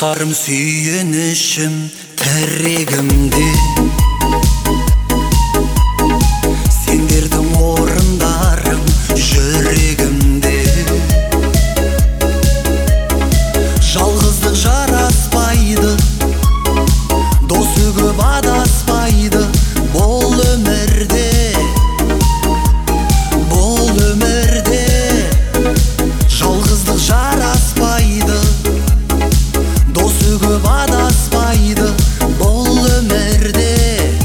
Достарым, сүйенішім тірегімде, сендердің орындарың жүрегімде. Жалғыздық жараспайды, досы көп адаспайды. Бұл өмірде жалғыздық жараспайды, досы көп адаспайды. Бұл өмірде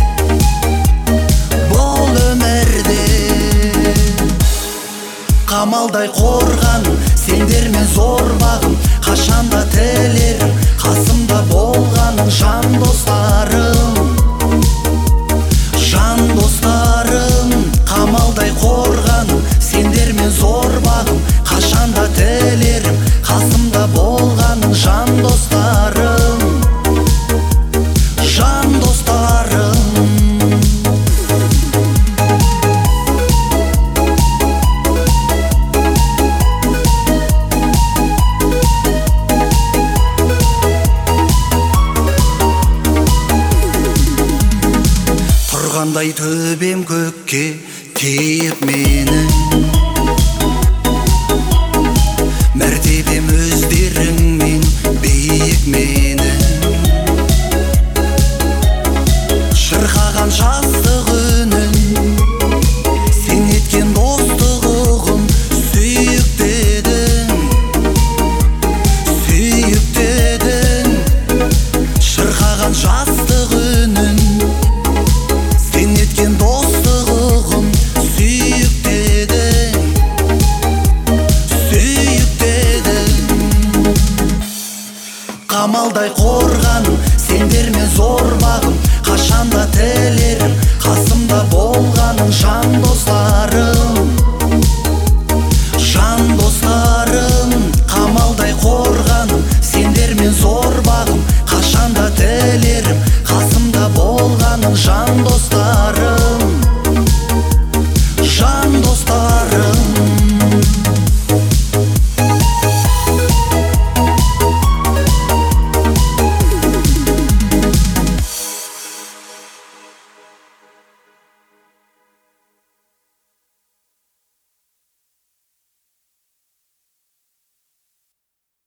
қамалдай қорған сендермен зор бағым, қашанда тілерім қасымда болғаның. Жан достарым, қамалдай қорған сендермен зор бағым, қашанда тілерім қасымда болғаның. Жан достарым, тұрғандай төбем көкке тиіп менің, мәртебем өздеріңмен биік менің. Шырқаған жастық үнін, сен еткен достық ұғым. Сүйіктедің, шырқаған жастық үнін, сен еткен достық ұғым. Сүйіктедің, қамалдай қорған сендермен зор бағым, қашанда тілерім қасымда болғаның. Жан достарым,